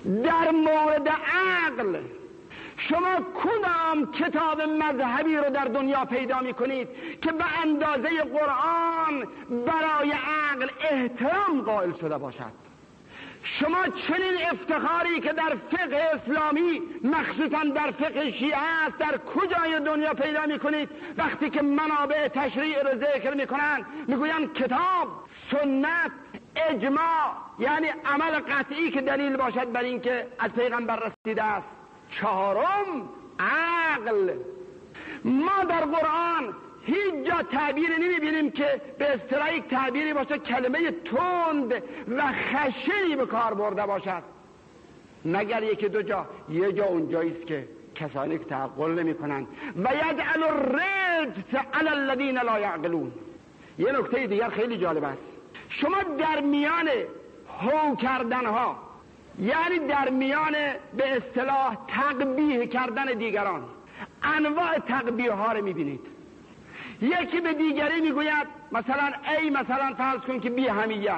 در مورد عقل شما کدام کتاب مذهبی رو در دنیا پیدا میکنید که به اندازه قرآن برای عقل احترام قائل شده باشد؟ شما چنین افتخاری که در فقه اسلامی مخصوصا در فقه شیعه است در کجای دنیا پیدا میکنید؟ وقتی که منابع تشریع رو ذکر میکنن میگوین کتاب، سنت، اجماع، یعنی عمل قطعی که دلیل باشد بر این که از پیغمبر رسیده است. چهارم، عقل. ما در قرآن هیچ جا تعبیری نمیبینیم که به اصطلاح یک تعبیری باشه کلمه تند و خشنی به کار برده باشد، مگر یکی دو جا. یه جا اونجاییست که کسانی که تعقل نمی کنند و یجعل الرجس علی الذین لا یعقلون. یه نکته دیگر خیلی جالب است. شما در میان هو کردن ها، یعنی در میان به اصطلاح تقبیح کردن دیگران، انواع تقبیح ها رو میبینید. یکی به دیگری میگوید مثلا ای مثلا فرض کن که بی همیت،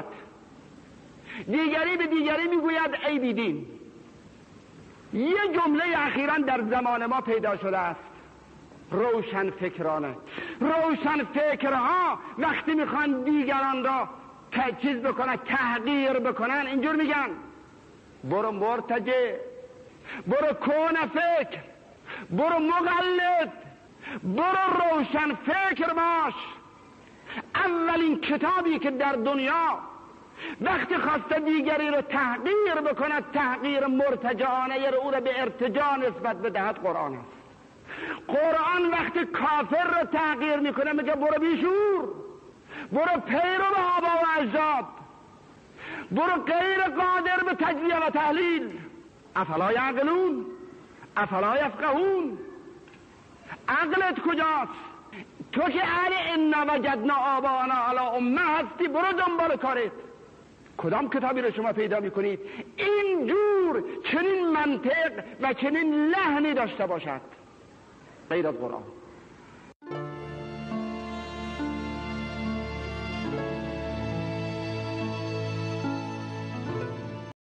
دیگری به دیگری میگوید ای بی دین. یه جمله اخیراً در زمان ما پیدا شده است، روشن فکرانه. روشن فکرها وقتی میخوان دیگران را چیز بکنن، تحقیر بکنن، اینجور میگن برو مرتجع، برو کون فکر، برو مقلد، برو روشن فکر باش. اولین کتابی که در دنیا وقتی خواسته دیگری رو تحقیر بکند، تحقیر مرتجعانه رو او رو به ارتجاع نسبت بدهد، قرآن است. قرآن وقتی کافر رو تحقیر میکنه میگه برو بیشور، برو پیرو به آبا و اجداد، برو غیر قادر به تجزیه و تحلیل. افلا یعقلون افلا یفقهون. عقلت کجاست؟ تو که اهل انا وجدنا آبانا علی امه هستی، برو دنبال کارت. کدام کتابی رو شما پیدا میکنید اینجور چنین منطق و چنین لحنی داشته باشد غیر از قرآن؟